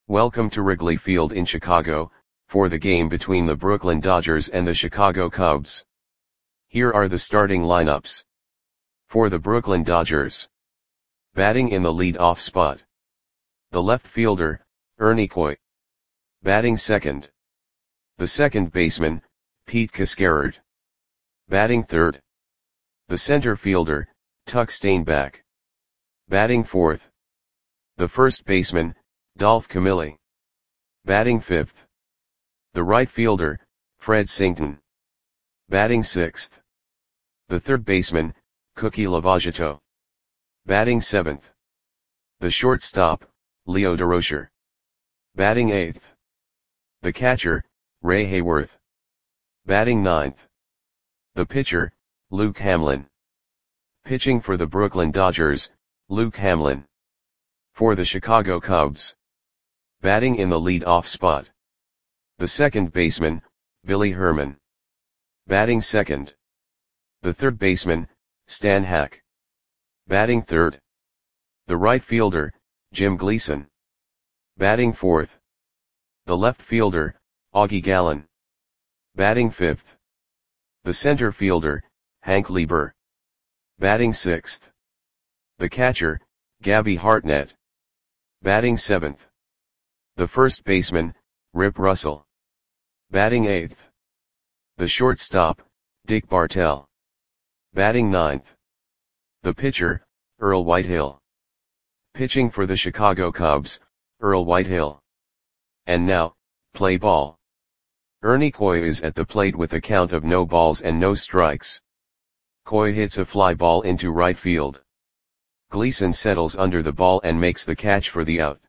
Welcome to Wrigley Field in Chicago, for the game between the Brooklyn Dodgers and the Chicago Cubs. Here are the starting lineups. For the Brooklyn Dodgers. Batting in the lead-off spot. The left fielder, Ernie Coy. Batting second. The second baseman, Pete Cascarard. Batting third. The center fielder, Tuck Stainback. Batting fourth. The first baseman, Dolph Camilli. Batting fifth. The right fielder, Fred Sington. Batting sixth. The third baseman, Cookie Lavagetto. Batting seventh. The shortstop, Leo Durocher. Batting eighth. The catcher, Ray Hayworth. Batting ninth. The pitcher, Luke Hamlin. Pitching for the Brooklyn Dodgers, Luke Hamlin. For the Chicago Cubs. Batting in the lead-off spot. The second baseman, Billy Herman. Batting second. The third baseman, Stan Hack. Batting third. The right fielder, Jim Gleason. Batting fourth. The left fielder, Augie Gallen. Batting fifth. The center fielder, Hank Lieber. Batting sixth. The catcher, Gabby Hartnett. Batting seventh. The first baseman, Rip Russell. Batting eighth. The shortstop, Dick Bartell. Batting ninth. The pitcher, Earl Whitehill. Pitching for the Chicago Cubs, Earl Whitehill. And now, play ball. Ernie Coy is at the plate with a count of no balls and no strikes. Coy hits a fly ball into right field. Gleason settles under the ball and makes the catch for the out.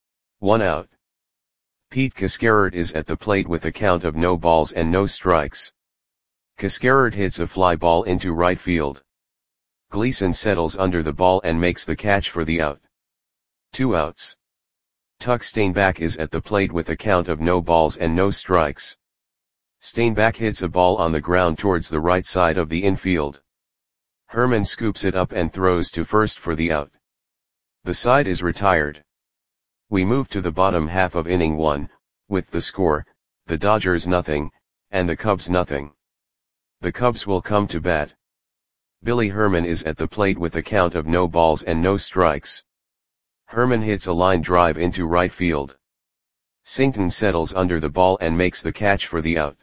1 out. Pete Cascarard is at the plate with a count of no balls and no strikes. Cascarard hits a fly ball into right field. Gleason settles under the ball and makes the catch for the out. 2 outs. Tuck Stainback is at the plate with a count of no balls and no strikes. Stainback hits a ball on the ground towards the right side of the infield. Herman scoops it up and throws to first for the out. The side is retired. We move to the bottom half of inning 1, with the score, the Dodgers nothing, and the Cubs nothing. The Cubs will come to bat. Billy Herman is at the plate with a count of no balls and no strikes. Herman hits a line drive into right field. Sington settles under the ball and makes the catch for the out.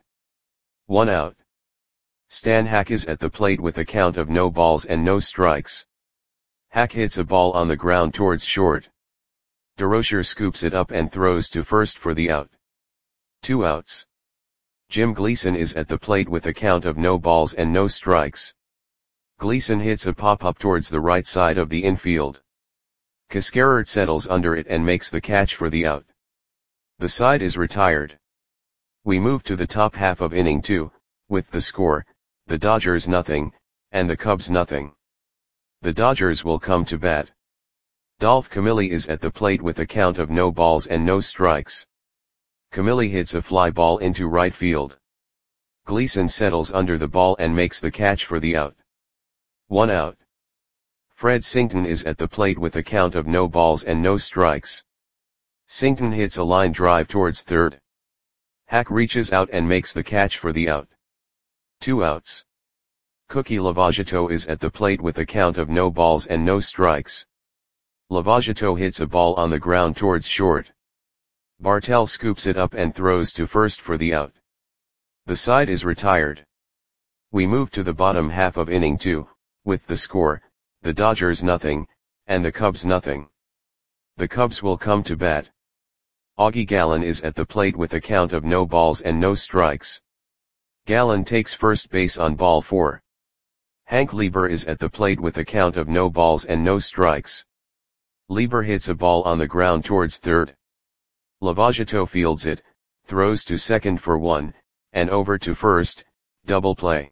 1 out. Stan Hack is at the plate with a count of no balls and no strikes. Hack hits a ball on the ground towards short. Durocher scoops it up and throws to first for the out. 2 outs. Jim Gleason is at the plate with a count of no balls and no strikes. Gleason hits a pop-up towards the right side of the infield. Cascarard settles under it and makes the catch for the out. The side is retired. We move to the top half of inning 2, with the score, the Dodgers nothing, and the Cubs nothing. The Dodgers will come to bat. Dolph Camilli is at the plate with a count of no balls and no strikes. Camilli hits a fly ball into right field. Gleason settles under the ball and makes the catch for the out. 1 out. Fred Sington is at the plate with a count of no balls and no strikes. Sington hits a line drive towards third. Hack reaches out and makes the catch for the out. 2 outs. Cookie Lavagetto is at the plate with a count of no balls and no strikes. Lavagetto hits a ball on the ground towards short. Bartell scoops it up and throws to first for the out. The side is retired. We move to the bottom half of inning 2, with the score, the Dodgers nothing, and the Cubs nothing. The Cubs will come to bat. Augie Gallen is at the plate with a count of no balls and no strikes. Gallen takes first base on ball 4. Hank Lieber is at the plate with a count of no balls and no strikes. Lieber hits a ball on the ground towards third. Lavagetto fields it, throws to second for 1, and over to first, double play.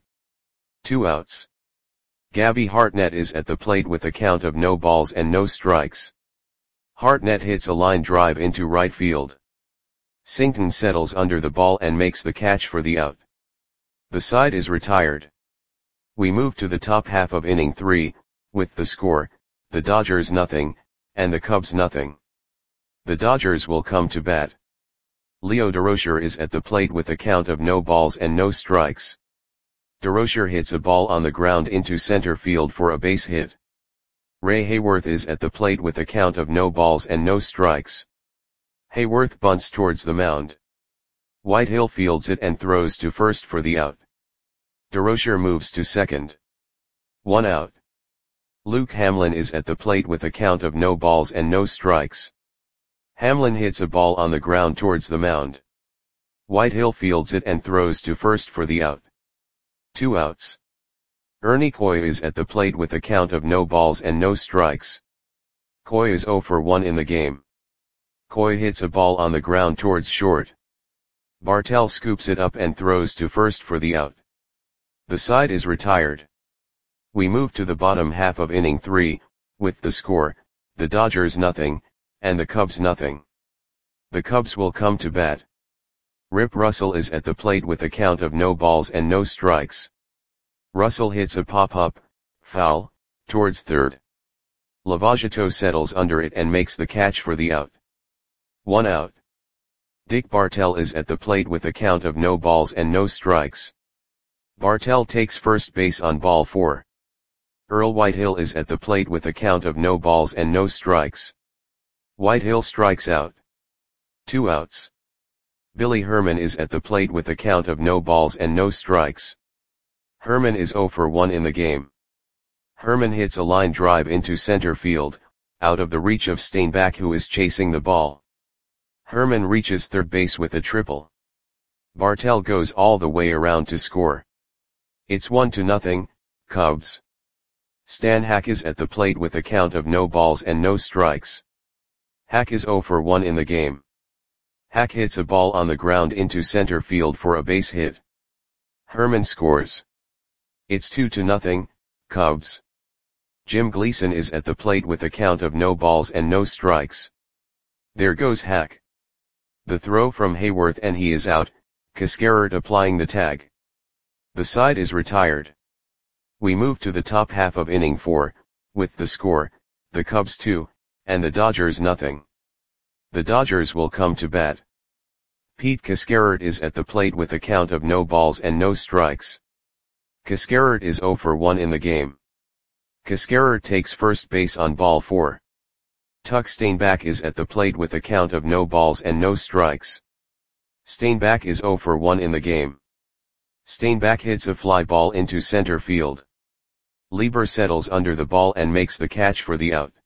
2 outs. Gabby Hartnett is at the plate with a count of no balls and no strikes. Hartnett hits a line drive into right field. Sington settles under the ball and makes the catch for the out. The side is retired. We move to the top half of inning 3, with the score, the Dodgers nothing, and the Cubs nothing. The Dodgers will come to bat. Leo Durocher is at the plate with a count of no balls and no strikes. Durocher hits a ball on the ground into center field for a base hit. Ray Hayworth is at the plate with a count of no balls and no strikes. Hayworth bunts towards the mound. Whitehill fields it and throws to first for the out. Durocher moves to second. 1 out. Luke Hamlin is at the plate with a count of no balls and no strikes. Hamlin hits a ball on the ground towards the mound. Whitehill fields it and throws to first for the out. 2 outs. Ernie Coy is at the plate with a count of no balls and no strikes. Coy is 0 for 1 in the game. Coy hits a ball on the ground towards short. Bartell scoops it up and throws to first for the out. The side is retired. We move to the bottom half of inning 3, with the score, the Dodgers nothing, and the Cubs nothing. The Cubs will come to bat. Rip Russell is at the plate with a count of no balls and no strikes. Russell hits a pop-up, foul, towards third. Lavagetto settles under it and makes the catch for the out. 1 out. Dick Bartell is at the plate with a count of no balls and no strikes. Bartell takes first base on ball 4. Earl Whitehill is at the plate with a count of no balls and no strikes. Whitehill strikes out. 2 outs. Billy Herman is at the plate with a count of no balls and no strikes. Herman is 0 for 1 in the game. Herman hits a line drive into center field, out of the reach of Steinbach, who is chasing the ball. Herman reaches third base with a triple. Bartell goes all the way around to score. It's 1-0, Cubs. Stan Hack is at the plate with a count of no balls and no strikes. Hack is 0 for 1 in the game. Hack hits a ball on the ground into center field for a base hit. Herman scores. It's 2-0, Cubs. Jim Gleason is at the plate with a count of no balls and no strikes. There goes Hack. The throw from Hayworth and he is out, Cascarert applying the tag. The side is retired. We move to the top half of inning 4, with the score, the Cubs 2, and the Dodgers nothing. The Dodgers will come to bat. Pete Cascarert is at the plate with a count of no balls and no strikes. Cascarert is 0 for 1 in the game. Cascarert takes first base on ball 4. Tuck Steinbach is at the plate with a count of no balls and no strikes. Steinbach is 0 for 1 in the game. Steinbach hits a fly ball into center field. Lieber settles under the ball and makes the catch for the out.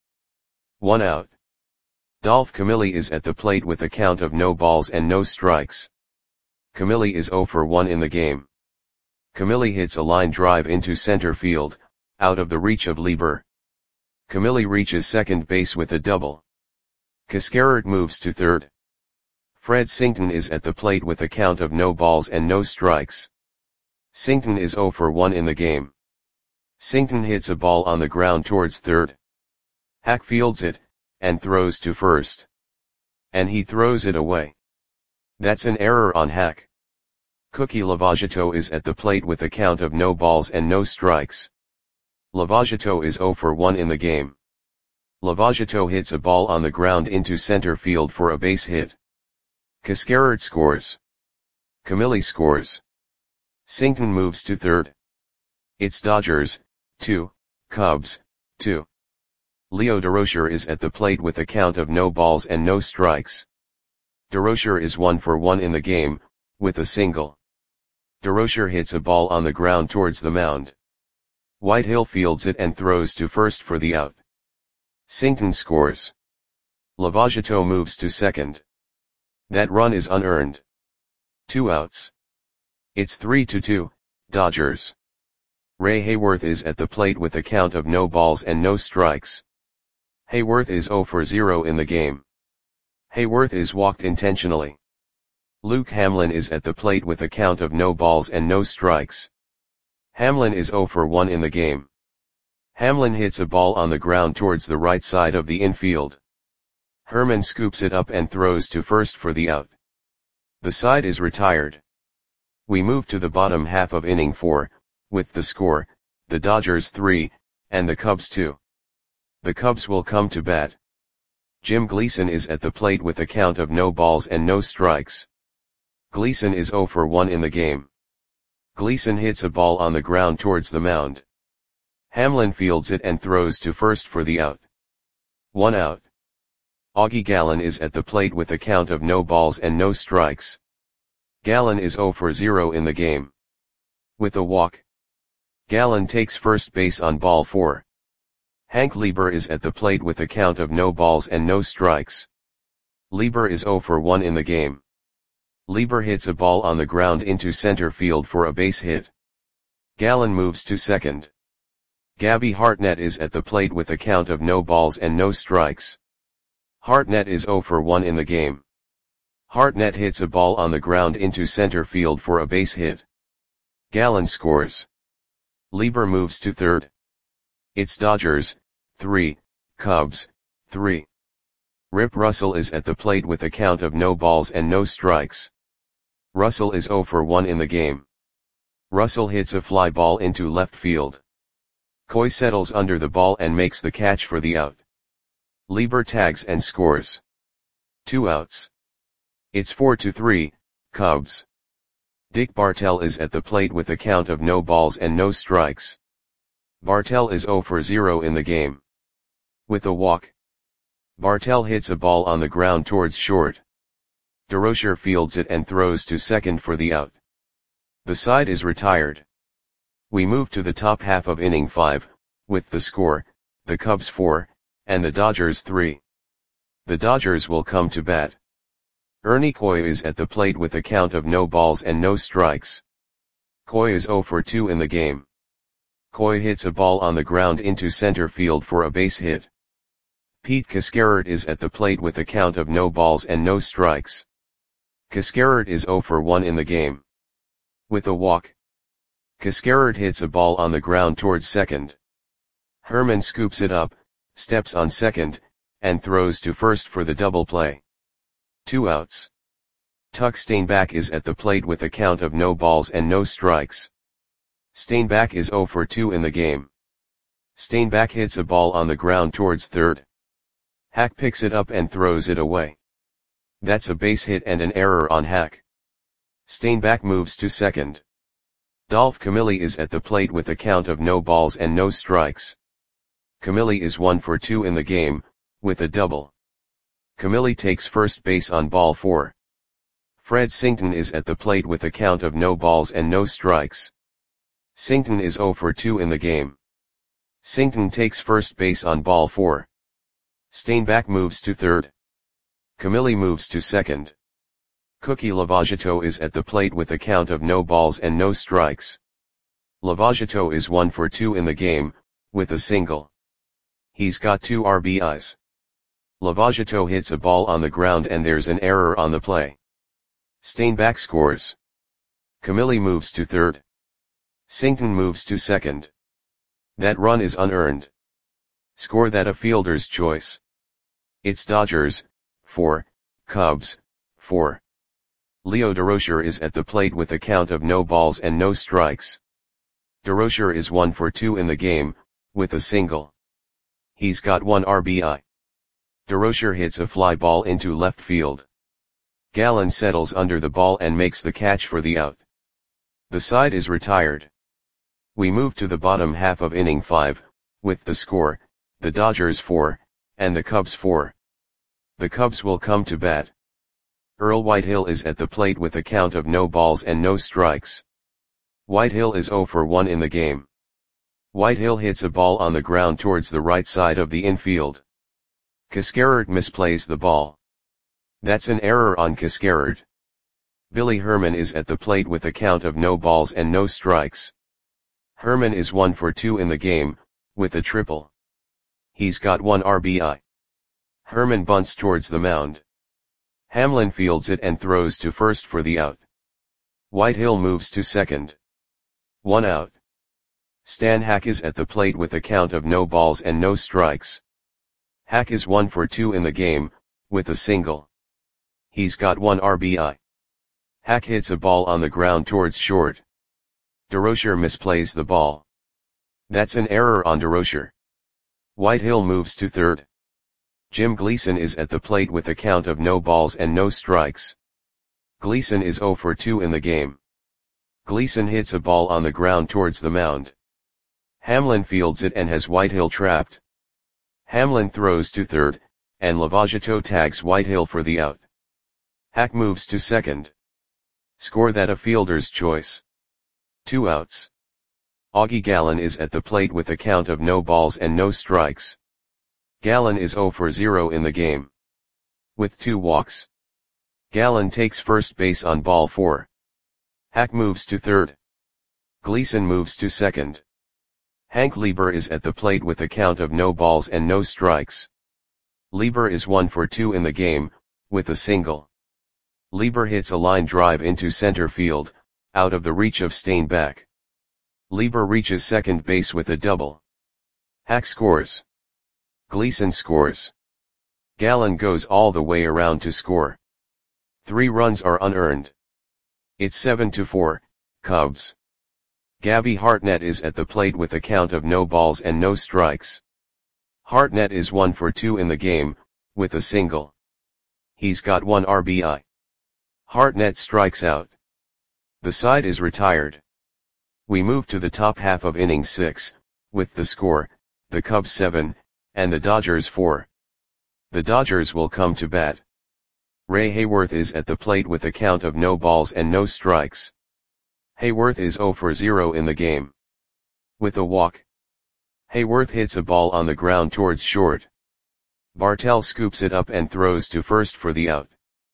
1 out. Dolph Camilli is at the plate with a count of no balls and no strikes. Camilli is 0 for 1 in the game. Camilli hits a line drive into center field, out of the reach of Lieber. Camilli reaches second base with a double. Cascarert moves to third. Fred Sington is at the plate with a count of no balls and no strikes. Sington is 0 for 1 in the game. Sington hits a ball on the ground towards third. Hack fields it, and throws to first. And he throws it away. That's an error on Hack. Cookie Lavagetto is at the plate with a count of no balls and no strikes. Lavagetto is 0 for 1 in the game. Lavagetto hits a ball on the ground into center field for a base hit. Cascarert scores. Camilli scores. Sington moves to third. It's Dodgers, 2, Cubs, 2. Leo Durocher is at the plate with a count of no balls and no strikes. Durocher is 1 for 1 in the game, with a single. Durocher hits a ball on the ground towards the mound. Whitehill fields it and throws to first for the out. Sington scores. Lavagetto moves to second. That run is unearned. 2 outs. It's 3-2, Dodgers. Ray Hayworth is at the plate with a count of no balls and no strikes. Hayworth is 0 for 0 in the game. Hayworth is walked intentionally. Luke Hamlin is at the plate with a count of no balls and no strikes. Hamlin is 0 for 1 in the game. Hamlin hits a ball on the ground towards the right side of the infield. Herman scoops it up and throws to first for the out. The side is retired. We move to the bottom half of inning 4, with the score, the Dodgers 3, and the Cubs 2. The Cubs will come to bat. Jim Gleason is at the plate with a count of no balls and no strikes. Gleason is 0 for 1 in the game. Gleason hits a ball on the ground towards the mound. Hamlin fields it and throws to first for the out. 1 out. Augie Gallen is at the plate with a count of no balls and no strikes. Gallen is 0 for 0 in the game. With a walk, Gallen takes first base on ball 4. Hank Lieber is at the plate with a count of no balls and no strikes. Lieber is 0 for 1 in the game. Lieber hits a ball on the ground into center field for a base hit. Gallen moves to second. Gabby Hartnett is at the plate with a count of no balls and no strikes. Hartnett is 0 for 1 in the game. Hartnett hits a ball on the ground into center field for a base hit. Gallen scores. Lieber moves to third. It's Dodgers, 3, Cubs, 3. Rip Russell is at the plate with a count of no balls and no strikes. Russell is 0 for 1 in the game. Russell hits a fly ball into left field. Coy settles under the ball and makes the catch for the out. Lieber tags and scores. 2 outs. It's 4-3, Cubs. Dick Bartell is at the plate with a count of no balls and no strikes. Bartell is 0 for 0 in the game. With a walk, Bartell hits a ball on the ground towards short. DeRocher fields it and throws to second for the out. The side is retired. We move to the top half of inning 5, with the score, the Cubs 4, and the Dodgers 3. The Dodgers will come to bat. Ernie Coy is at the plate with a count of no balls and no strikes. Coy is 0 for 2 in the game. Coy hits a ball on the ground into center field for a base hit. Pete Cascarert is at the plate with a count of no balls and no strikes. Cascarert is 0 for 1 in the game. With a walk, Cascarert hits a ball on the ground towards second. Herman scoops it up, steps on second, and throws to first for the double play. 2 outs. Tuck Steinbach is at the plate with a count of no balls and no strikes. Steinbach is 0 for 2 in the game. Steinbach hits a ball on the ground towards third. Hack picks it up and throws it away. That's a base hit and an error on Hack. Steinbach moves to second. Dolph Camilli is at the plate with a count of no balls and no strikes. Camilli is 1 for 2 in the game, with a double. Camilli takes first base on ball 4. Fred Sington is at the plate with a count of no balls and no strikes. Sington is 0 for 2 in the game. Sington takes first base on ball 4. Steinbach moves to third. Camilli moves to second. Cookie Lavagetto is at the plate with a count of no balls and no strikes. Lavagetto is 1 for 2 in the game, with a single. He's got 2 RBIs. Lavagetto hits a ball on the ground and there's an error on the play. Steinbach scores. Camilli moves to third. Sington moves to second. That run is unearned. Score that a fielder's choice. It's Dodgers, 4, Cubs, 4. Leo Durocher is at the plate with a count of no balls and no strikes. Durocher is 1 for 2 in the game, with a single. He's got 1 RBI. Durocher hits a fly ball into left field. Gallen settles under the ball and makes the catch for the out. The side is retired. We move to the bottom half of inning 5, with the score, the Dodgers 4, and the Cubs 4. The Cubs will come to bat. Earl Whitehill is at the plate with a count of no balls and no strikes. Whitehill is 0 for 1 in the game. Whitehill hits a ball on the ground towards the right side of the infield. Cascarert misplays the ball. That's an error on Cascarert. Billy Herman is at the plate with a count of no balls and no strikes. Herman is 1 for 2 in the game, with a triple. He's got 1 RBI. Herman bunts towards the mound. Hamlin fields it and throws to first for the out. Whitehill moves to second. 1 out. Stan Hack is at the plate with a count of no balls and no strikes. Hack is 1 for 2 in the game, with a single. He's got 1 RBI. Hack hits a ball on the ground towards short. Durocher misplays the ball. That's an error on Durocher. Whitehill moves to third. Jim Gleason is at the plate with a count of no balls and no strikes. Gleason is 0 for 2 in the game. Gleason hits a ball on the ground towards the mound. Hamlin fields it and has Whitehill trapped. Hamlin throws to third, and Lavagetto tags Whitehill for the out. Hack moves to second. Score that a fielder's choice. 2 outs. Augie Gallen is at the plate with a count of no balls and no strikes. Gallen is 0 for 0 in the game. With 2 walks. Gallen takes first base on ball 4. Hack moves to third. Gleason moves to second. Hank Lieber is at the plate with a count of no balls and no strikes. Lieber is 1 for 2 in the game, with a single. Lieber hits a line drive into center field, out of the reach of Steinbach. Lieber reaches second base with a double. Hack scores. Gleason scores. Gallen goes all the way around to score. 3 runs are unearned. It's 7-4, Cubs. Gabby Hartnett is at the plate with a count of no balls and no strikes. Hartnett is 1 for 2 in the game, with a single. He's got 1 RBI. Hartnett strikes out. The side is retired. We move to the top half of inning 6, with the score, the Cubs 7, and the Dodgers 4. The Dodgers will come to bat. Ray Hayworth is at the plate with a count of no balls and no strikes. Hayworth is 0 for 0 in the game. With a walk. Hayworth hits a ball on the ground towards short. Bartell scoops it up and throws to first for the out.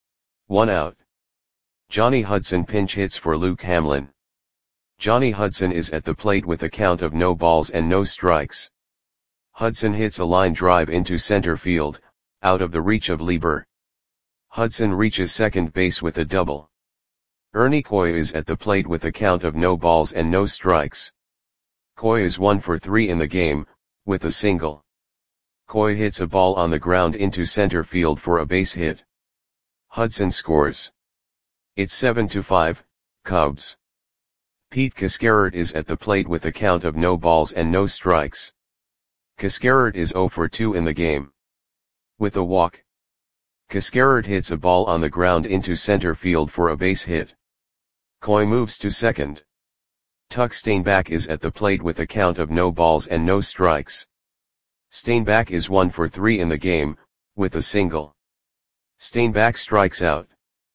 1 out. Johnny Hudson pinch hits for Luke Hamlin. Johnny Hudson is at the plate with a count of no balls and no strikes. Hudson hits a line drive into center field, out of the reach of Lieber. Hudson reaches second base with a double. Ernie Coy is at the plate with a count of no balls and no strikes. Coy is 1 for 3 in the game, with a single. Coy hits a ball on the ground into center field for a base hit. Hudson scores. It's 7-5, Cubs. Pete Cascarert is at the plate with a count of no balls and no strikes. Cascarert is 0 for 2 in the game. With a walk. Cascarert hits a ball on the ground into center field for a base hit. Coy moves to second. Tuck Steinbach is at the plate with a count of no balls and no strikes. Steinbach is 1 for 3 in the game, with a single. Steinbach strikes out.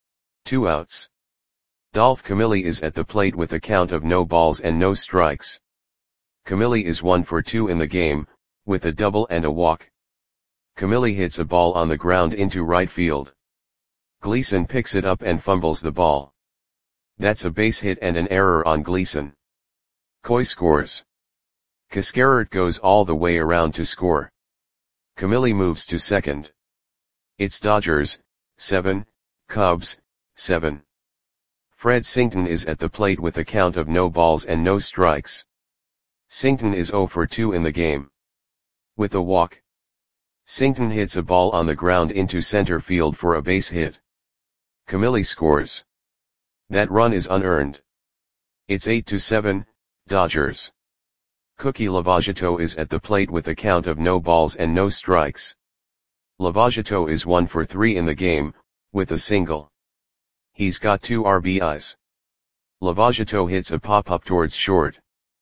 2 outs. Dolph Camilli is at the plate with a count of no balls and no strikes. Camilli is 1 for 2 in the game, with a double and a walk. Camilli hits a ball on the ground into right field. Gleason picks it up and fumbles the ball. That's a base hit and an error on Gleason. Coy scores. Cascarert goes all the way around to score. Camilli moves to second. It's Dodgers, 7, Cubs, 7. Fred Sington is at the plate with a count of no balls and no strikes. Sington is 0 for 2 in the game. With a walk. Sington hits a ball on the ground into center field for a base hit. Camilli scores. That run is unearned. It's 8-7, Dodgers. Cookie Lavagetto is at the plate with a count of no balls and no strikes. Lavagetto is 1 for 3 in the game, with a single. He's got 2 RBIs. Lavagetto hits a pop-up towards short.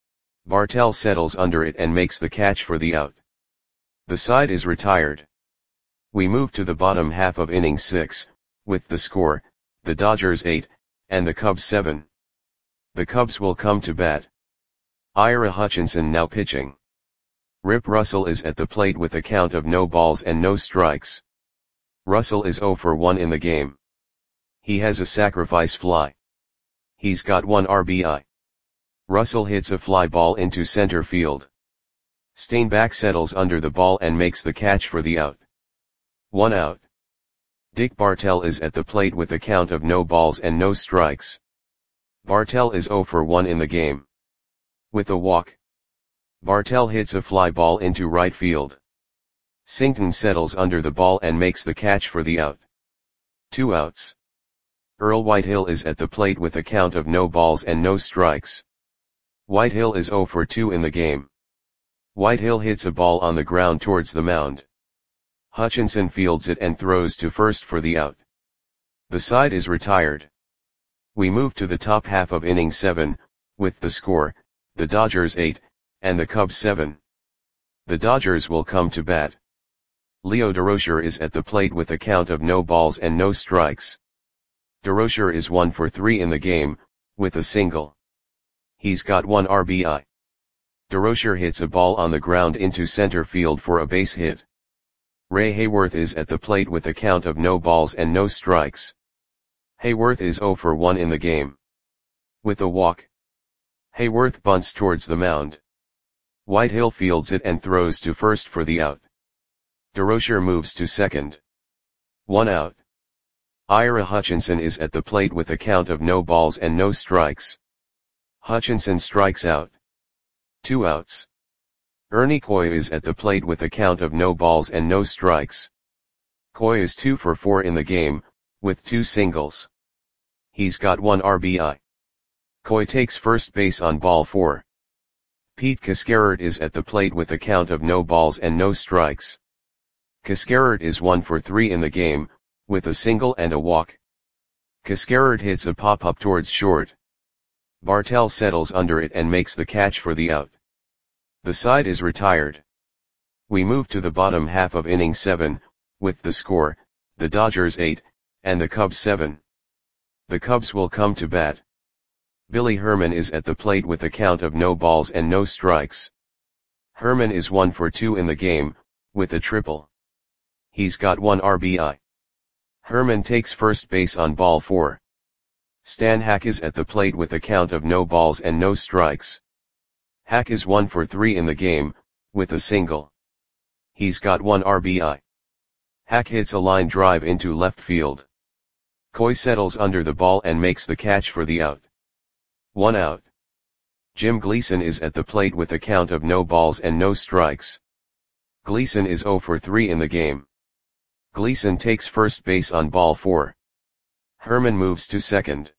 Bartell settles under it and makes the catch for the out. The side is retired. We move to the bottom half of inning 6, with the score, the Dodgers 8, and the Cubs 7. The Cubs will come to bat. Ira Hutchinson now pitching. Rip Russell is at the plate with a count of no balls and no strikes. Russell is 0 for 1 in the game. He has a sacrifice fly. He's got 1 RBI. Russell hits a fly ball into center field. Steinbach settles under the ball and makes the catch for the out. 1 out. Dick Bartell is at the plate with a count of no balls and no strikes. Bartell is 0 for 1 in the game. With a walk. Bartell hits a fly ball into right field. Sington settles under the ball and makes the catch for the out. 2 outs. Earl Whitehill is at the plate with a count of no balls and no strikes. Whitehill is 0 for 2 in the game. Whitehill hits a ball on the ground towards the mound. Hutchinson fields it and throws to first for the out. The side is retired. We move to the top half of inning 7, with the score, the Dodgers 8, and the Cubs 7. The Dodgers will come to bat. Leo Durocher is at the plate with a count of no balls and no strikes. Durocher is 1 for 3 in the game, with a single. He's got 1 RBI. Durocher hits a ball on the ground into center field for a base hit. Ray Hayworth is at the plate with a count of no balls and no strikes. Hayworth is 0 for 1 in the game. With a walk. Hayworth bunts towards the mound. Whitehill fields it and throws to first for the out. Durocher moves to second. 1 out. Ira Hutchinson is at the plate with a count of no balls and no strikes. Hutchinson strikes out. 2 outs. Ernie Coy is at the plate with a count of no balls and no strikes. Coy is 2 for 4 in the game, with 2 singles. He's got 1 RBI. Coy takes first base on ball 4. Pete Cascarert is at the plate with a count of no balls and no strikes. Cascarert is 1 for 3 in the game, with a single and a walk. Cascarert hits a pop-up towards short. Bartell settles under it and makes the catch for the out. The side is retired. We move to the bottom half of inning 7, with the score, the Dodgers 8, and the Cubs 7. The Cubs will come to bat. Billy Herman is at the plate with a count of no balls and no strikes. Herman is 1 for 2 in the game, with a triple. He's got 1 RBI. Herman takes first base on ball 4. Stan Hack is at the plate with a count of no balls and no strikes. Hack is 1 for 3 in the game, with a single. He's got 1 RBI. Hack hits a line drive into left field. Coy settles under the ball and makes the catch for the out. 1 out. Jim Gleason is at the plate with a count of no balls and no strikes. Gleason is 0 for 3 in the game. Gleason takes first base on ball 4. Herman moves to second.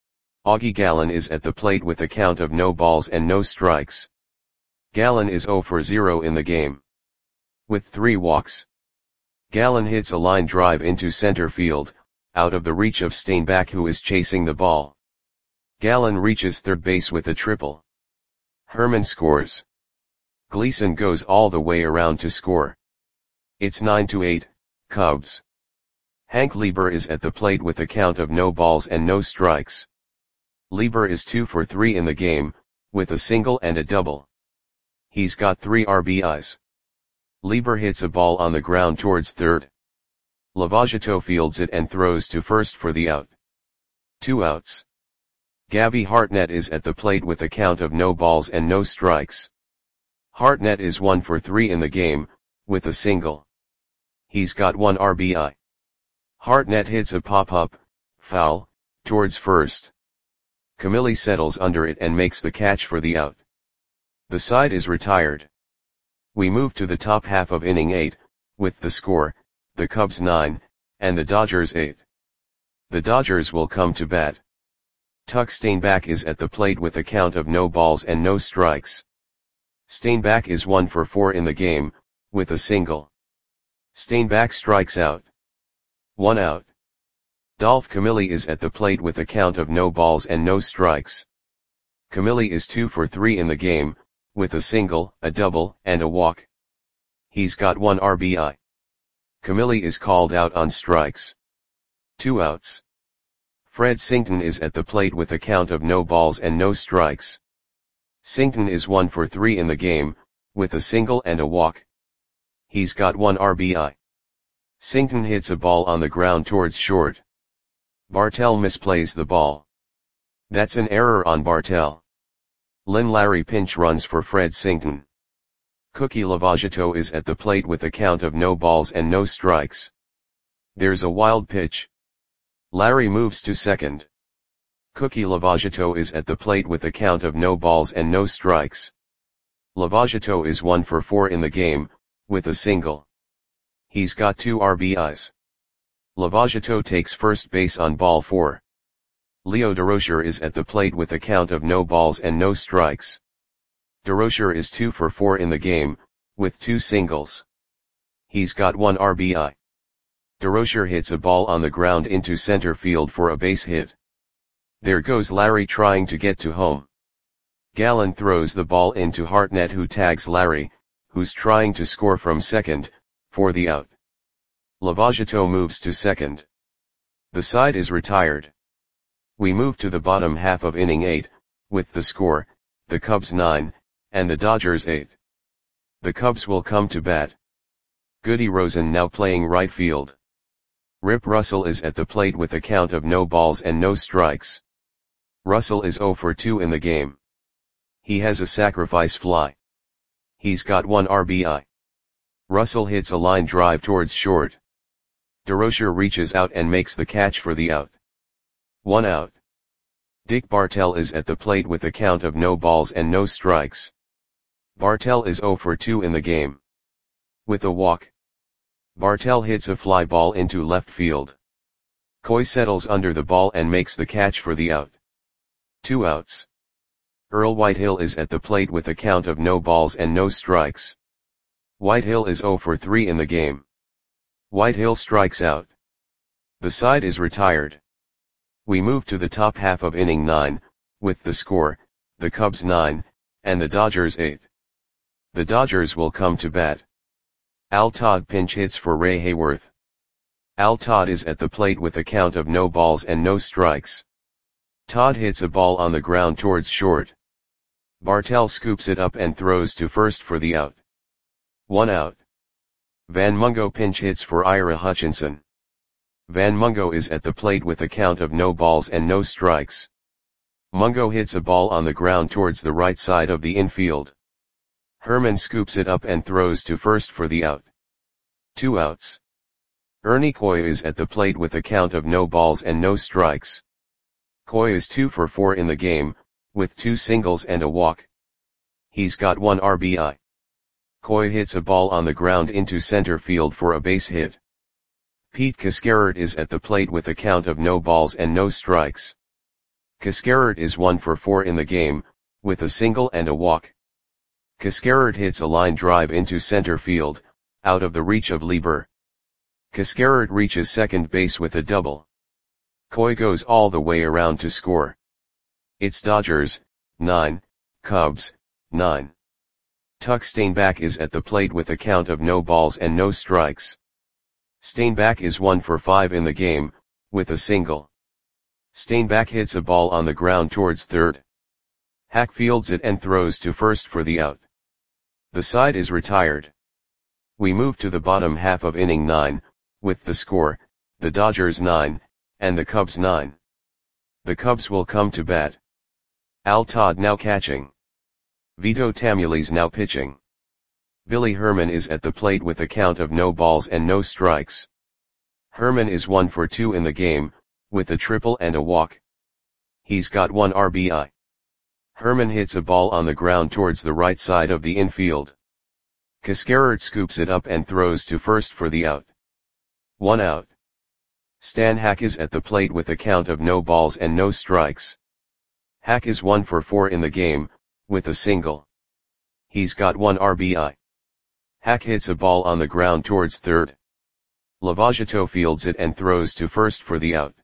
Augie Gallen is at the plate with a count of no balls and no strikes. Gallen is 0 for 0 in the game. With 3 walks. Gallen hits a line drive into center field, out of the reach of Steinbach, who is chasing the ball. Gallen reaches third base with a triple. Herman scores. Gleason goes all the way around to score. It's 9-8, Cubs. Hank Lieber is at the plate with a count of no balls and no strikes. Lieber is 2 for 3 in the game, with a single and a double. He's got 3 RBIs. Lieber hits a ball on the ground towards third. Lavageto fields it and throws to first for the out. 2 outs. Gabby Hartnett is at the plate with a count of no balls and no strikes. Hartnett is 1 for 3 in the game, with a single. He's got 1 RBI. Hartnett hits a pop-up, foul, towards first. Camilli settles under it and makes the catch for the out. The side is retired. We move to the top half of inning 8, with the score, the Cubs 9, and the Dodgers 8. The Dodgers will come to bat. Tuck Steinbach is at the plate with a count of no balls and no strikes. Steinbach is 1 for 4 in the game, with a single. Steinbach strikes out. 1 out. Dolph Camilli is at the plate with a count of no balls and no strikes. Camilli is 2 for 3 in the game, with a single, a double, and a walk. He's got 1 RBI. Camilli is called out on strikes. 2 outs. Fred Sington is at the plate with a count of no balls and no strikes. Sington is 1 for 3 in the game, with a single and a walk. He's got 1 RBI. Sington hits a ball on the ground towards short. Bartell misplays the ball. That's an error on Bartell. Lynn Larry pinch runs for Fred Sington. Cookie Lavageto is at the plate with a count of no balls and no strikes. There's a wild pitch. Larry moves to second. Cookie Lavageto is at the plate with a count of no balls and no strikes. Lavageto is 1 for 4 in the game, with a single. He's got 2 RBIs. Lavageto takes first base on ball 4. Leo Durocher is at the plate with a count of no balls and no strikes. Durocher is 2 for 4 in the game, with 2 singles. He's got 1 RBI. DeRocher hits a ball on the ground into center field for a base hit. There goes Larry trying to get to home. Gallen throws the ball into Hartnett, who tags Larry, who's trying to score from second, for the out. Lavagetto moves to second. The side is retired. We move to the bottom half of inning 8, with the score, the Cubs 9, and the Dodgers 8. The Cubs will come to bat. Goody Rosen now playing right field. Rip Russell is at the plate with a count of no balls and no strikes. Russell is 0 for 2 in the game. He has a sacrifice fly. He's got 1 RBI. Russell hits a line drive towards short. DeRocher reaches out and makes the catch for the out. 1 out. Dick Bartell is at the plate with a count of no balls and no strikes. Bartell is 0 for 2 in the game. With a walk, Bartell hits a fly ball into left field. Coy settles under the ball and makes the catch for the out. 2 outs. Earl Whitehill is at the plate with a count of no balls and no strikes. Whitehill is 0 for 3 in the game. Whitehill strikes out. The side is retired. We move to the top half of inning 9, with the score, the Cubs 9, and the Dodgers 8. The Dodgers will come to bat. Al Todd pinch hits for Ray Hayworth. Al Todd is at the plate with a count of no balls and no strikes. Todd hits a ball on the ground towards short. Bartell scoops it up and throws to first for the out. 1 out. Van Mungo pinch hits for Ira Hutchinson. Van Mungo is at the plate with a count of no balls and no strikes. Mungo hits a ball on the ground towards the right side of the infield. Herman scoops it up and throws to first for the out. 2 outs. Ernie Coy is at the plate with a count of no balls and no strikes. Coy is 2 for 4 in the game, with 2 singles and a walk. He's got 1 RBI. Coy hits a ball on the ground into center field for a base hit. Pete Cascarert is at the plate with a count of no balls and no strikes. Cascarert is 1 for 4 in the game, with a single and a walk. Cascarert hits a line drive into center field, out of the reach of Lieber. Cascarert reaches second base with a double. Coy goes all the way around to score. It's Dodgers, 9, Cubs, 9. Tuck Steinbach is at the plate with a count of no balls and no strikes. Steinbach is 1 for 5 in the game, with a single. Steinbach hits a ball on the ground towards third. Hack fields it and throws to first for the out. The side is retired. We move to the bottom half of inning 9, with the score, the Dodgers 9, and the Cubs 9. The Cubs will come to bat. Al Todd now catching. Vito Tamules now pitching. Billy Herman is at the plate with a count of no balls and no strikes. Herman is 1 for 2 in the game, with a triple and a walk. He's got 1 RBI. Herman hits a ball on the ground towards the right side of the infield. Cascarert scoops it up and throws to first for the out. 1 out. Stan Hack is at the plate with a count of no balls and no strikes. Hack is 1 for 4 in the game, with a single. He's got 1 RBI. Hack hits a ball on the ground towards third. Lavagetto fields it and throws to first for the out.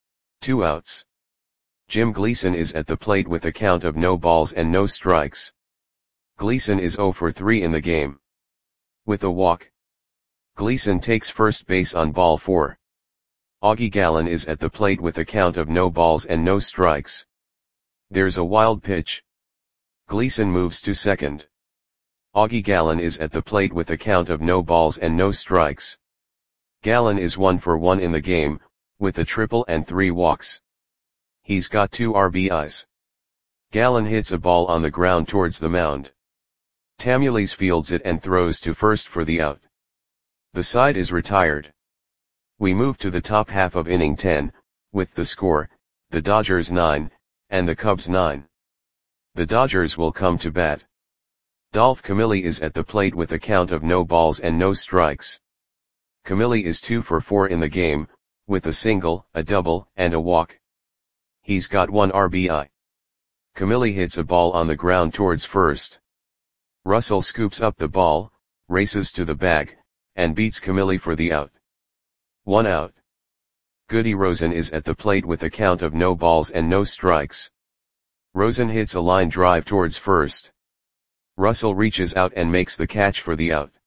2 outs. Jim Gleason is at the plate with a count of no balls and no strikes. Gleason is 0 for 3 in the game. With a walk, Gleason takes first base on ball 4. Augie Gallen is at the plate with a count of no balls and no strikes. There's a wild pitch. Gleason moves to second. Augie Gallen is at the plate with a count of no balls and no strikes. Gallen is 1 for 1 in the game, with a triple and 3 walks. He's got 2 RBIs. Gallen hits a ball on the ground towards the mound. Tamules fields it and throws to first for the out. The side is retired. We move to the top half of inning 10, with the score, the Dodgers 9, and the Cubs 9. The Dodgers will come to bat. Dolph Camilli is at the plate with a count of no balls and no strikes. Camilli is 2 for 4 in the game, with a single, a double, and a walk. He's got 1 RBI. Camilli hits a ball on the ground towards first. Russell scoops up the ball, races to the bag, and beats Camilli for the out. 1 out. Goody Rosen is at the plate with a count of no balls and no strikes. Rosen hits a line drive towards first. Russell reaches out and makes the catch for the out.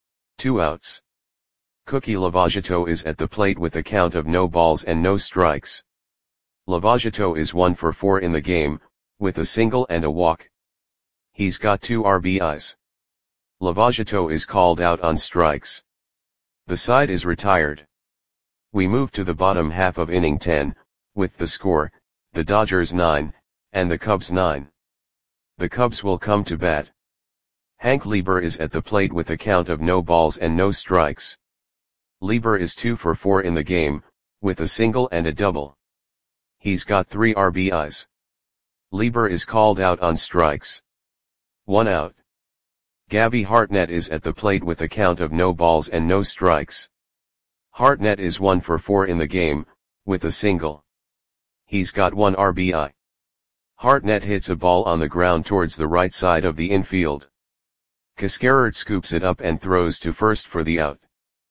2 outs. Cookie Lavagetto is at the plate with a count of no balls and no strikes. Lavagetto is 1 for 4 in the game, with a single and a walk. He's got 2 RBIs. Lavagetto is called out on strikes. The side is retired. We move to the bottom half of inning 10, with the score, the Dodgers 9, and the Cubs 9. The Cubs will come to bat. Hank Lieber is at the plate with a count of no balls and no strikes. Lieber is 2 for 4 in the game, with a single and a double. He's got 3 RBIs. Lieber is called out on strikes. 1 out. Gabby Hartnett is at the plate with a count of no balls and no strikes. Hartnett is 1 for 4 in the game, with a single. He's got 1 RBI. Hartnett hits a ball on the ground towards the right side of the infield. Cascarert scoops it up and throws to first for the out.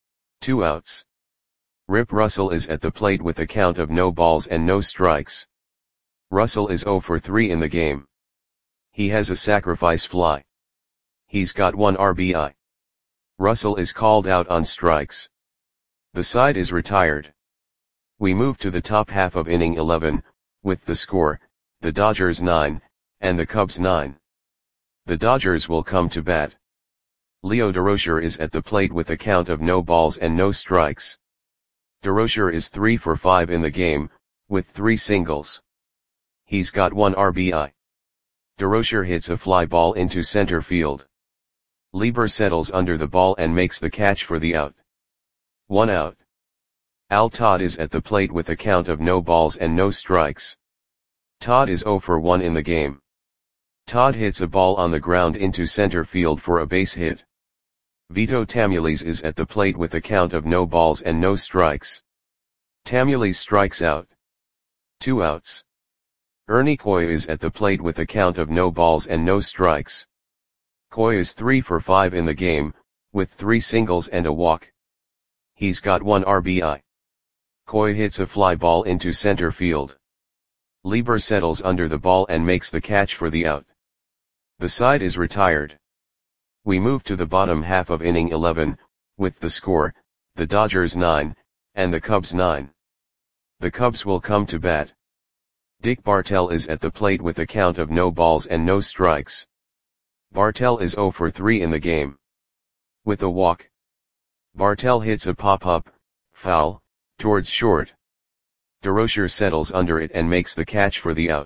2 outs. Rip Russell is at the plate with a count of no balls and no strikes. Russell is 0 for 3 in the game. He has a sacrifice fly. He's got 1 RBI. Russell is called out on strikes. The side is retired. We move to the top half of inning 11, with the score, the Dodgers 9, and the Cubs 9. The Dodgers will come to bat. Leo Durocher is at the plate with a count of no balls and no strikes. Durocher is 3 for 5 in the game, with 3 singles. He's got 1 RBI. Durocher hits a fly ball into center field. Lieber settles under the ball and makes the catch for the out. 1 out. Al Todd is at the plate with a count of no balls and no strikes. Todd is 0 for 1 in the game. Todd hits a ball on the ground into center field for a base hit. Vito Tamules is at the plate with a count of no balls and no strikes. Tamules strikes out. 2 outs. Ernie Coy is at the plate with a count of no balls and no strikes. Coy is 3 for 5 in the game, with 3 singles and a walk. He's got 1 RBI. Coy hits a fly ball into center field. Lieber settles under the ball and makes the catch for the out. The side is retired. We move to the bottom half of inning 11, with the score, the Dodgers 9, and the Cubs 9. The Cubs will come to bat. Dick Bartell is at the plate with a count of no balls and no strikes. Bartell is 0 for 3 in the game. With a walk. Bartell hits a pop-up, foul, towards short. Durocher settles under it and makes the catch for the out.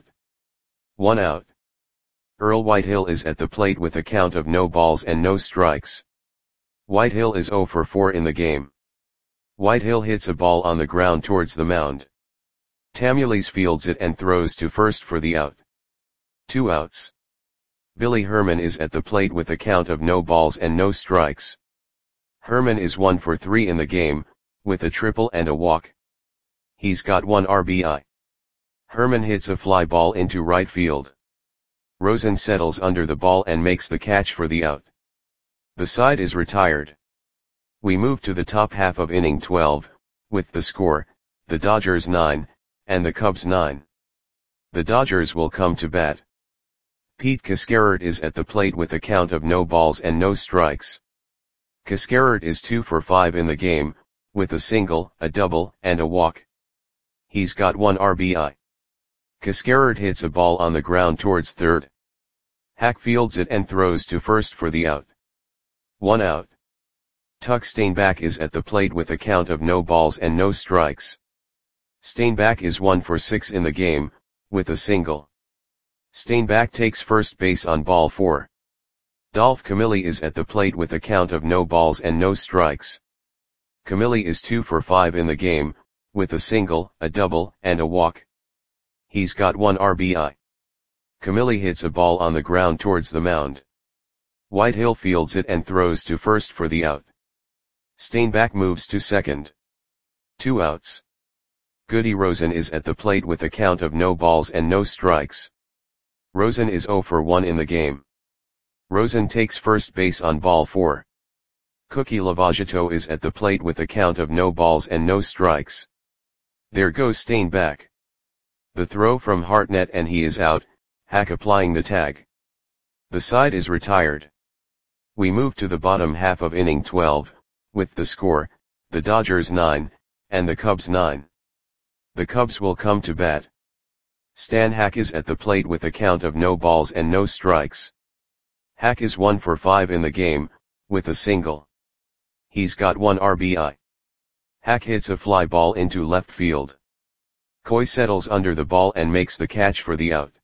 1 out. Earl Whitehill is at the plate with a count of no balls and no strikes. Whitehill is 0 for 4 in the game. Whitehill hits a ball on the ground towards the mound. Tamules fields it and throws to first for the out. 2 outs. Billy Herman is at the plate with a count of no balls and no strikes. Herman is 1 for 3 in the game, with a triple and a walk. He's got 1 RBI. Herman hits a fly ball into right field. Rosen settles under the ball and makes the catch for the out. The side is retired. We move to the top half of inning 12, with the score, the Dodgers 9, and the Cubs 9. The Dodgers will come to bat. Pete Cascarert is at the plate with a count of no balls and no strikes. Cascarert is 2 for 5 in the game, with a single, a double, and a walk. He's got 1 RBI. Cascarert hits a ball on the ground towards third. Hack fields it and throws to first for the out. 1 out. Tuck Steinbach is at the plate with a count of no balls and no strikes. Steinbach is 1 for 6 in the game, with a single. Steinbach takes first base on ball 4. Dolph Camilli is at the plate with a count of no balls and no strikes. Camilli is 2 for 5 in the game, with a single, a double, and a walk. He's got 1 RBI. Camilli hits a ball on the ground towards the mound. Whitehill fields it and throws to first for the out. Steinbach moves to second. 2 outs. Goody Rosen is at the plate with a count of no balls and no strikes. Rosen is 0 for 1 in the game. Rosen takes first base on ball 4. Cookie Lavagetto is at the plate with a count of no balls and no strikes. There goes Steinbach. The throw from Hartnett and he is out, Hack applying the tag. The side is retired. We move to the bottom half of inning 12, with the score, the Dodgers 9, and the Cubs 9. The Cubs will come to bat. Stan Hack is at the plate with a count of no balls and no strikes. Hack is 1 for 5 in the game, with a single. He's got 1 RBI. Hack hits a fly ball into left field. Coy settles under the ball and makes the catch for the out.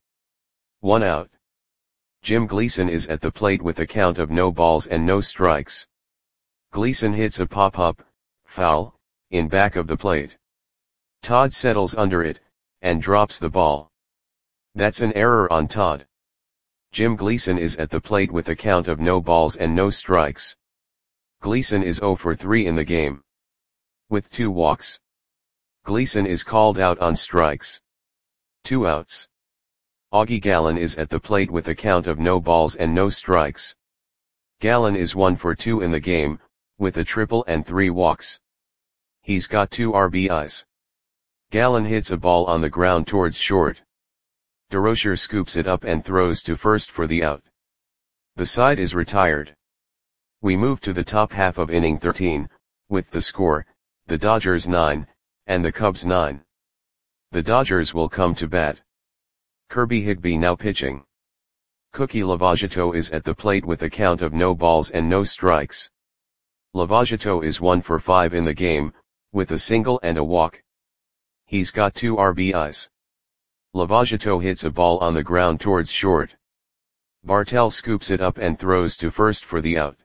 1 out. Jim Gleason is at the plate with a count of no balls and no strikes. Gleason hits a pop-up, foul, in back of the plate. Todd settles under it, and drops the ball. That's an error on Todd. Jim Gleason is at the plate with a count of no balls and no strikes. Gleason is 0 for 3 in the game, with 2 walks. Gleason is called out on strikes. 2 outs. Augie Gallen is at the plate with a count of no balls and no strikes. Gallen is 1 for 2 in the game, with a triple and 3 walks. He's got 2 RBIs. Gallen hits a ball on the ground towards short. DeRocher scoops it up and throws to first for the out. The side is retired. We move to the top half of inning 13, with the score, the Dodgers 9, and the Cubs 9. The Dodgers will come to bat. Kirby Higbee now pitching. Cookie Lavagetto is at the plate with a count of no balls and no strikes. Lavagetto is 1 for 5 in the game, with a single and a walk. He's got 2 RBIs. Lavagetto hits a ball on the ground towards short. Bartell scoops it up and throws to first for the out.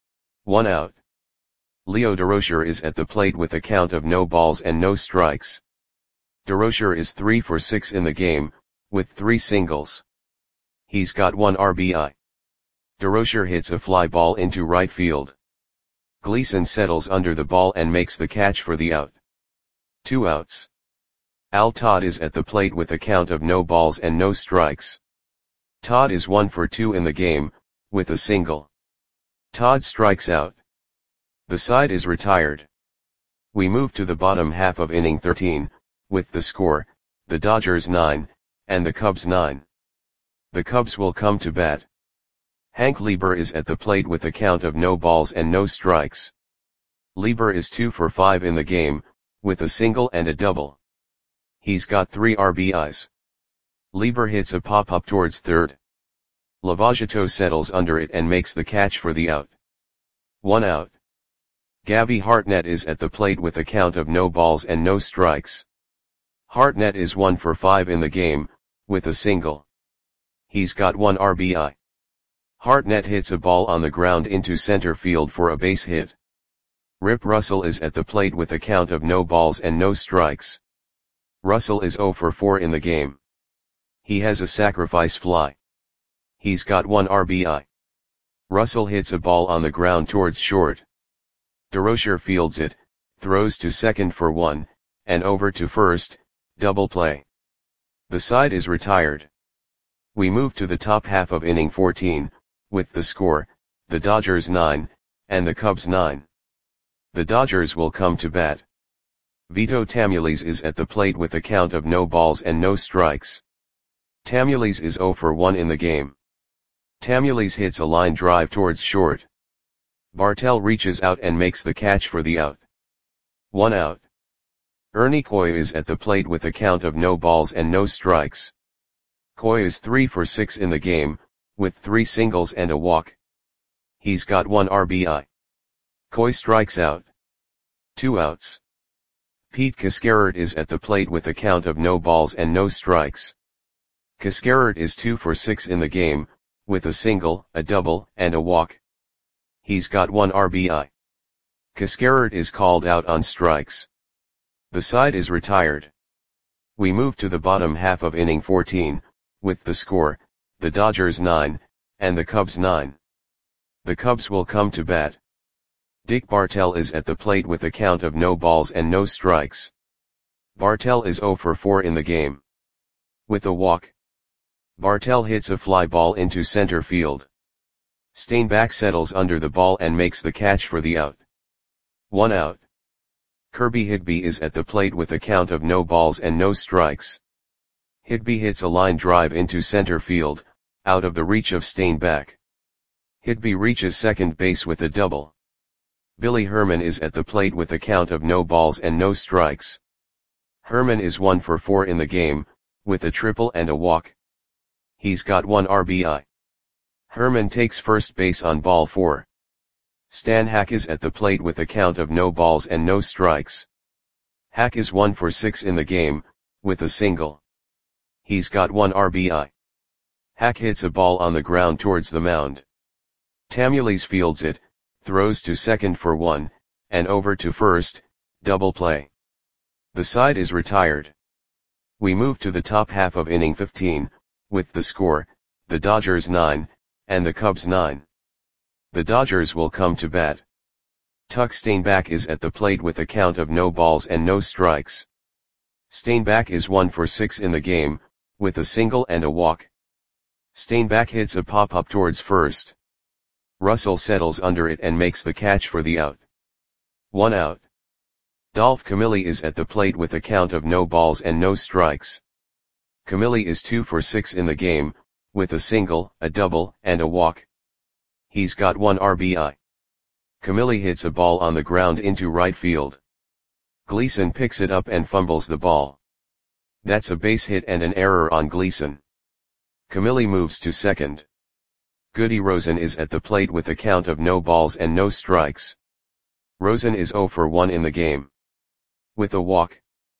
1 out. Leo DeRocher is at the plate with a count of no balls and no strikes. DeRocher is 3 for 6 in the game, with 3 singles. He's got 1 RBI. DeRocher hits a fly ball into right field. Gleason settles under the ball and makes the catch for the out. 2 outs. Al Todd is at the plate with a count of no balls and no strikes. Todd is 1 for 2 in the game, with a single. Todd strikes out. The side is retired. We move to the bottom half of inning 13, with the score, the Dodgers 9, and the Cubs 9. The Cubs will come to bat. Hank Lieber is at the plate with a count of no balls and no strikes. Lieber is 2 for 5 in the game, with a single and a double. He's got 3 RBIs. Lieber hits a pop-up towards third. Lavagetto settles under it and makes the catch for the out. 1 out. Gabby Hartnett is at the plate with a count of no balls and no strikes. Hartnett is 1 for 5 in the game, with a single. He's got 1 RBI. Hartnett hits a ball on the ground into center field for a base hit. Rip Russell is at the plate with a count of no balls and no strikes. Russell is 0 for 4 in the game. He has a sacrifice fly. He's got 1 RBI. Russell hits a ball on the ground towards short. DeRocher fields it, throws to second for 1, and over to first, double play. The side is retired. We move to the top half of inning 14, with the score, the Dodgers 9, and the Cubs 9. The Dodgers will come to bat. Vito Tamules is at the plate with a count of no balls and no strikes. Tamules is 0 for 1 in the game. Tamules hits a line drive towards short. Bartell reaches out and makes the catch for the out. 1 out. Ernie Coy is at the plate with a count of no balls and no strikes. Coy is 3 for 6 in the game, with 3 singles and a walk. He's got 1 RBI. Coy strikes out. 2 outs. Pete Cascarert is at the plate with a count of no balls and no strikes. Cascarert is 2 for 6 in the game, with a single, a double, and a walk. He's got 1 RBI. Cascarert is called out on strikes. The side is retired. We move to the bottom half of inning 14, with the score, the Dodgers 9, and the Cubs 9. The Cubs will come to bat. Dick Bartell is at the plate with a count of no balls and no strikes. Bartell is 0 for 4 in the game. With a walk. Bartell hits a fly ball into center field. Steinbach settles under the ball and makes the catch for the out. 1 out. Kirby Higby is at the plate with a count of no balls and no strikes. Higby hits a line drive into center field, out of the reach of Steinbach. Higby reaches second base with a double. Billy Herman is at the plate with a count of no balls and no strikes. Herman is 1 for 4 in the game, with a triple and a walk. He's got 1 RBI. Herman takes first base on ball 4. Stan Hack is at the plate with a count of no balls and no strikes. Hack is 1 for 6 in the game, with a single. He's got 1 RBI. Hack hits a ball on the ground towards the mound. Tamules fields it, throws to second for 1, and over to first, double play. The side is retired. We move to the top half of inning 15, with the score, the Dodgers 9, and the Cubs 9. The Dodgers will come to bat. Tuck Steinbach is at the plate with a count of no balls and no strikes. Steinbach is 1 for 6 in the game, with a single and a walk. Steinbach hits a pop-up towards first. Russell settles under it and makes the catch for the out. 1 out. Dolph Camilli is at the plate with a count of no balls and no strikes. Camilli is 2 for 6 in the game, with a single, a double, and a walk. He's got 1 RBI. Camilli hits a ball on the ground into right field. Gleason picks it up and fumbles the ball. That's a base hit and an error on Gleason. Camilli moves to second. Goody Rosen is at the plate with a count of no balls and no strikes. Rosen is 0 for 1 in the game. With a walk.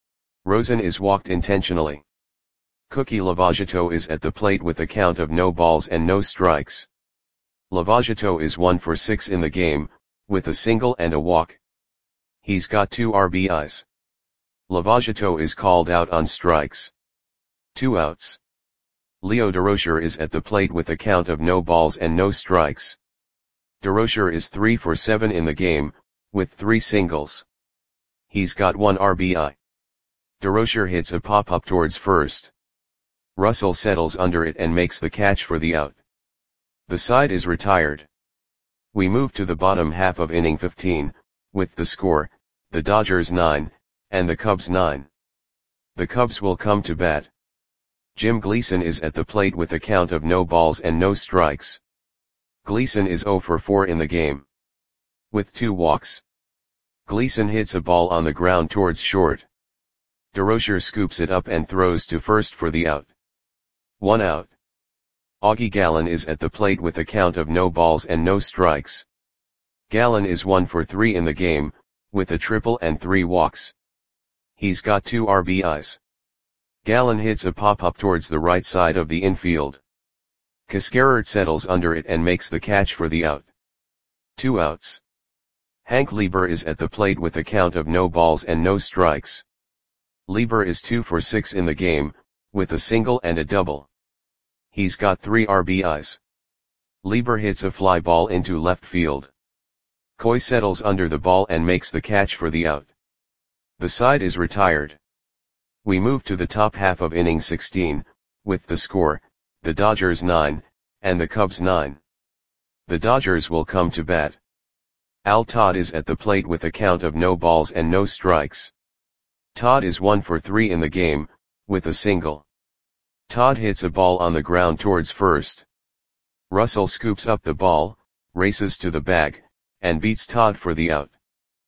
Rosen is walked intentionally. Cookie Lavagetto is at the plate with a count of no balls and no strikes. Lavagetto is 1 for 6 in the game, with a single and a walk. He's got 2 RBIs. Lavagetto is called out on strikes. 2 outs. Leo Durocher is at the plate with a count of no balls and no strikes. Durocher is 3 for 7 in the game, with 3 singles. He's got 1 RBI. Durocher hits a pop-up towards first. Russell settles under it and makes the catch for the out. The side is retired. We move to the bottom half of inning 15, with the score, the Dodgers 9, and the Cubs 9. The Cubs will come to bat. Jim Gleason is at the plate with a count of no balls and no strikes. Gleason is 0 for 4 in the game. With 2 walks. Gleason hits a ball on the ground towards short. Durocher scoops it up and throws to first for the out. 1 out. Augie Gallen is at the plate with a count of no balls and no strikes. Gallen is 1 for 3 in the game, with a triple and 3 walks. He's got 2 RBIs. Gallen hits a pop-up towards the right side of the infield. Cascarert settles under it and makes the catch for the out. 2 outs. Hank Lieber is at the plate with a count of no balls and no strikes. Lieber is 2 for 6 in the game, with a single and a double. He's got 3 RBIs. Lieber hits a fly ball into left field. Coy settles under the ball and makes the catch for the out. The side is retired. We move to the top half of inning 16, with the score, the Dodgers 9, and the Cubs 9. The Dodgers will come to bat. Al Todd is at the plate with a count of no balls and no strikes. Todd is 1 for 3 in the game, with a single. Todd hits a ball on the ground towards first. Russell scoops up the ball, races to the bag, and beats Todd for the out.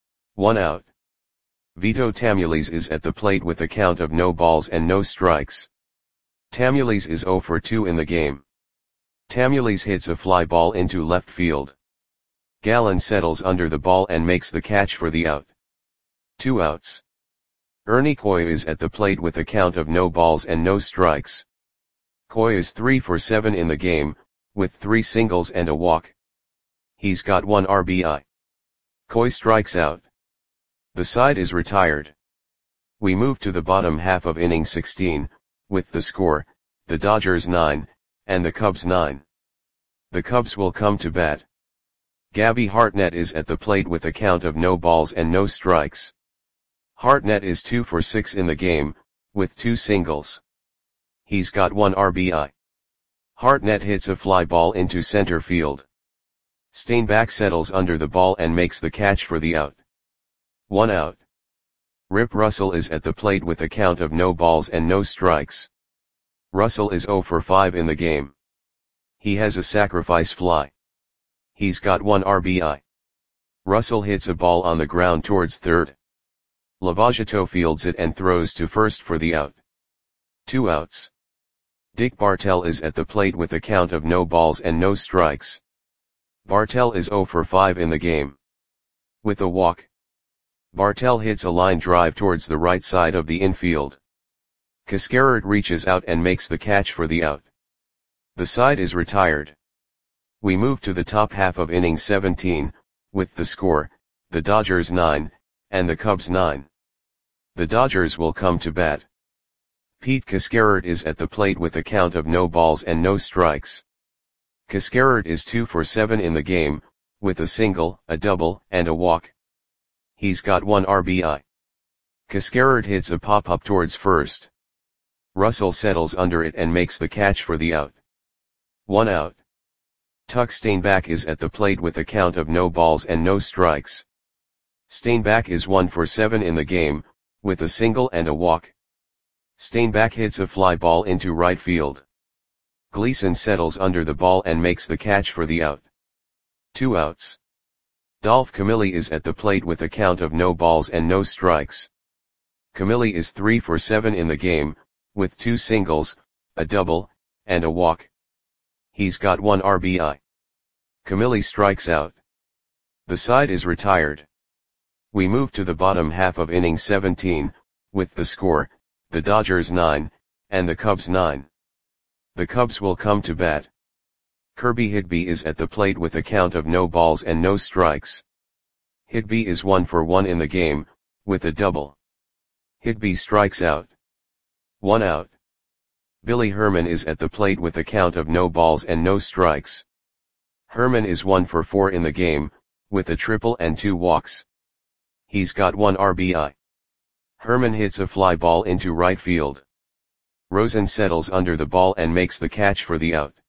1 out. Vito Tamules is at the plate with a count of no balls and no strikes. Tamules is 0 for 2 in the game. Tamules hits a fly ball into left field. Gallen settles under the ball and makes the catch for the out. 2 outs. Ernie Coy is at the plate with a count of no balls and no strikes. Coy is 3 for 7 in the game, with 3 singles and a walk. He's got 1 RBI. Coy strikes out. The side is retired. We move to the bottom half of inning 16, with the score, the Dodgers 9, and the Cubs 9. The Cubs will come to bat. Gabby Hartnett is at the plate with a count of no balls and no strikes. Hartnett is 2 for 6 in the game, with 2 singles. He's got 1 RBI. Hartnett hits a fly ball into center field. Steinbach settles under the ball and makes the catch for the out. 1 out. Rip Russell is at the plate with a count of no balls and no strikes. Russell is 0 for 5 in the game. He has a sacrifice fly. He's got 1 RBI. Russell hits a ball on the ground towards third. Lavagetto fields it and throws to first for the out. 2 outs. Dick Bartell is at the plate with a count of no balls and no strikes. Bartell is 0 for 5 in the game. With a walk, Bartell hits a line drive towards the right side of the infield. Cascarert reaches out and makes the catch for the out. The side is retired. We move to the top half of inning 17, with the score, the Dodgers 9, and the Cubs 9. The Dodgers will come to bat. Pete Cascarert is at the plate with a count of no balls and no strikes. Cascarert is 2 for 7 in the game, with a single, a double, and a walk. He's got 1 RBI. Cascarert hits a pop-up towards first. Russell settles under it and makes the catch for the out. 1 out. Tuck Steinbach is at the plate with a count of no balls and no strikes. Steinbach is 1 for 7 in the game, with a single and a walk. Steinbach hits a fly ball into right field. Gleason settles under the ball and makes the catch for the out. 2 outs. Dolph Camilli is at the plate with a count of no balls and no strikes. Camilli is 3 for 7 in the game, with 2 singles, a double, and a walk. He's got 1 RBI. Camilli strikes out. The side is retired. We move to the bottom half of inning 17, with the score, the Dodgers 9, and the Cubs 9. The Cubs will come to bat. Kirby Higbee is at the plate with a count of no balls and no strikes. Higbee is 1 for 1 in the game, with a double. Higbee strikes out. 1 out. Billy Herman is at the plate with a count of no balls and no strikes. Herman is 1 for 4 in the game, with a triple and 2 walks. He's got 1 RBI. Herman hits a fly ball into right field. Rosen settles under the ball and makes the catch for the out.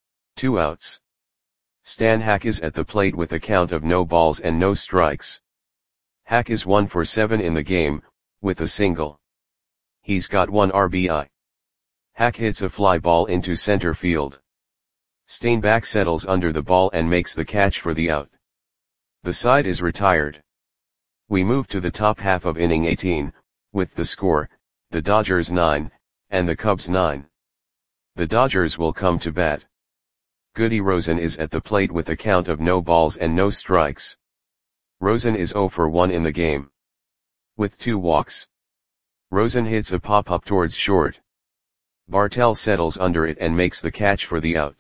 2 outs. Stan Hack is at the plate with a count of no balls and no strikes. Hack is 1 for 7 in the game, with a single. He's got 1 RBI. Hack hits a fly ball into center field. Steinbach settles under the ball and makes the catch for the out. The side is retired. We move to the top half of inning 18, with the score, the Dodgers 9, and the Cubs 9. The Dodgers will come to bat. Goody Rosen is at the plate with a count of no balls and no strikes. Rosen is 0 for 1 in the game. With 2 walks. Rosen hits a pop-up towards short. Bartell settles under it and makes the catch for the out.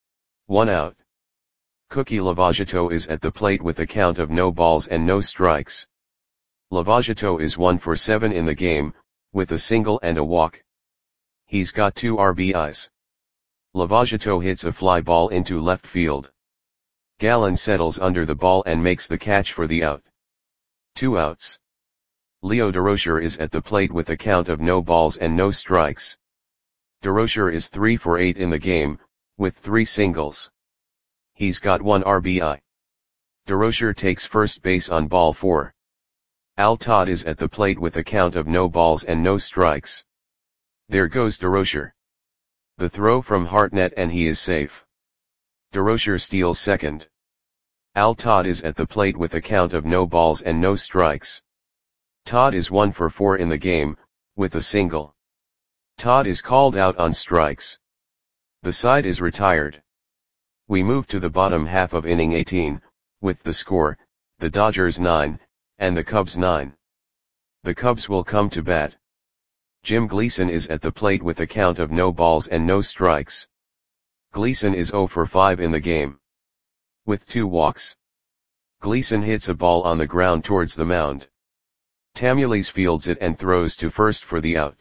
1 out. Cookie Lavagetto is at the plate with a count of no balls and no strikes. Lavagetto is 1 for 7 in the game, with a single and a walk. He's got 2 RBIs. Lavagetto hits a fly ball into left field. Gallen settles under the ball and makes the catch for the out. 2 outs. Leo Durocher is at the plate with a count of no balls and no strikes. Durocher is 3 for 8 in the game, with 3 singles. He's got 1 RBI. Durocher takes first base on ball 4. Al Todd is at the plate with a count of no balls and no strikes. There goes Durocher. The throw from Hartnett and he is safe. Durocher steals second. Al Todd is at the plate with a count of no balls and no strikes. Todd is 1 for 4 in the game, with a single. Todd is called out on strikes. The side is retired. We move to the bottom half of inning 18, with the score, the Dodgers 9, and the Cubs 9. The Cubs will come to bat. Jim Gleason is at the plate with a count of no balls and no strikes. Gleason is 0 for 5 in the game. With 2 walks. Gleason hits a ball on the ground towards the mound. Tamules fields it and throws to first for the out.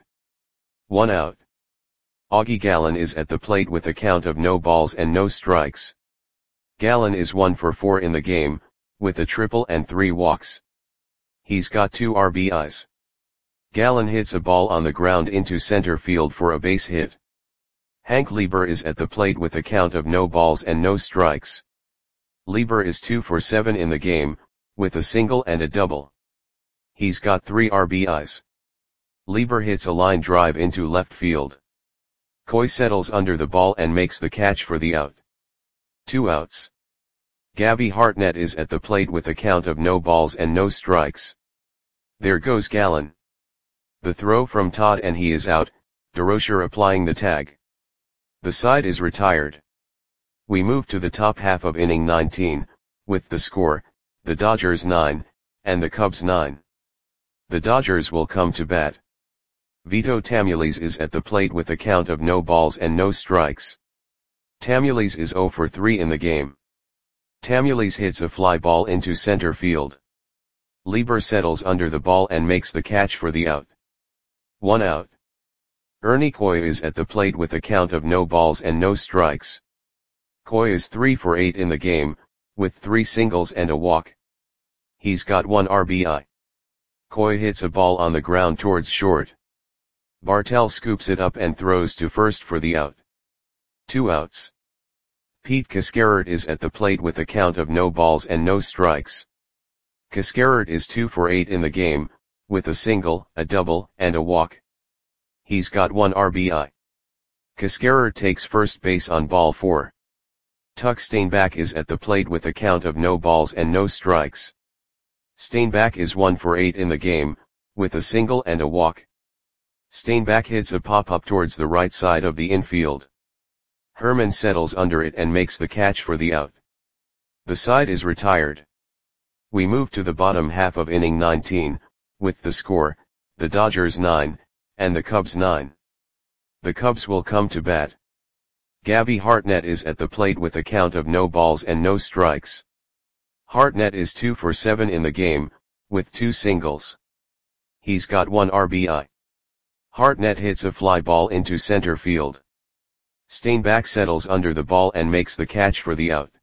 1 out. Augie Gallen is at the plate with a count of no balls and no strikes. Gallen is 1 for 4 in the game, with a triple and 3 walks. He's got 2 RBIs. Gallen hits a ball on the ground into center field for a base hit. Hank Lieber is at the plate with a count of no balls and no strikes. Lieber is 2 for 7 in the game, with a single and a double. He's got 3 RBIs. Lieber hits a line drive into left field. Coy settles under the ball and makes the catch for the out. 2 outs. Gabby Hartnett is at the plate with a count of no balls and no strikes. There goes Gallen. The throw from Todd and he is out, DeRocher applying the tag. The side is retired. We move to the top half of inning 19, with the score, the Dodgers 9, and the Cubs 9. The Dodgers will come to bat. Vito Tamules is at the plate with a count of no balls and no strikes. Tamules is 0 for 3 in the game. Tamules hits a fly ball into center field. Lieber settles under the ball and makes the catch for the out. 1 out. Ernie Coy is at the plate with a count of no balls and no strikes. Coy is 3 for 8 in the game, with 3 singles and a walk. He's got 1 RBI. Coy hits a ball on the ground towards short. Bartell scoops it up and throws to first for the out. 2 outs. Pete Cascarert is at the plate with a count of no balls and no strikes. Cascarert is 2 for 8 in the game, with a single, a double, and a walk. He's got 1 RBI. Cascarert takes first base on ball 4. Tuck Steinbach is at the plate with a count of no balls and no strikes. Steinbach is 1 for 8 in the game, with a single and a walk. Steinbach hits a pop-up towards the right side of the infield. Herman settles under it and makes the catch for the out. The side is retired. We move to the bottom half of inning 19, with the score, the Dodgers 9, and the Cubs 9. The Cubs will come to bat. Gabby Hartnett is at the plate with a count of no balls and no strikes. Hartnett is 2 for 7 in the game, with 2 singles. He's got 1 RBI. Hartnett hits a fly ball into center field. Steinbach settles under the ball and makes the catch for the out.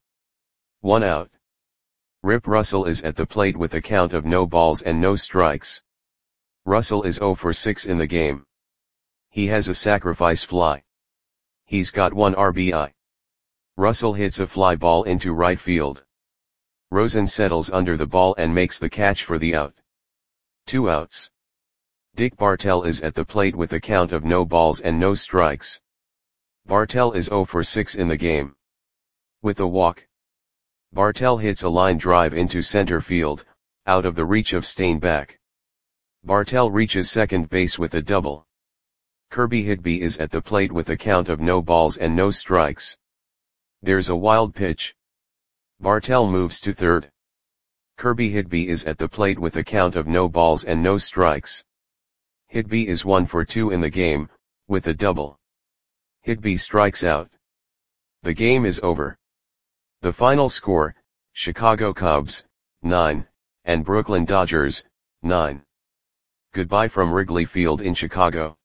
1 out. Rip Russell is at the plate with a count of no balls and no strikes. Russell is 0 for 6 in the game. He has a sacrifice fly. He's got 1 RBI. Russell hits a fly ball into right field. Rosen settles under the ball and makes the catch for the out. 2 outs. Dick Bartell is at the plate with a count of no balls and no strikes. Bartell is 0 for 6 in the game. With a walk. Bartell hits a line drive into center field, out of the reach of Steinbach. Bartell reaches second base with a double. Kirby Higby is at the plate with a count of no balls and no strikes. There's a wild pitch. Bartell moves to third. Kirby Higby is at the plate with a count of no balls and no strikes. Higby is 1 for 2 in the game, with a double. Higby strikes out. The game is over. The final score, Chicago Cubs, 9, and Brooklyn Dodgers, 9. Goodbye from Wrigley Field in Chicago.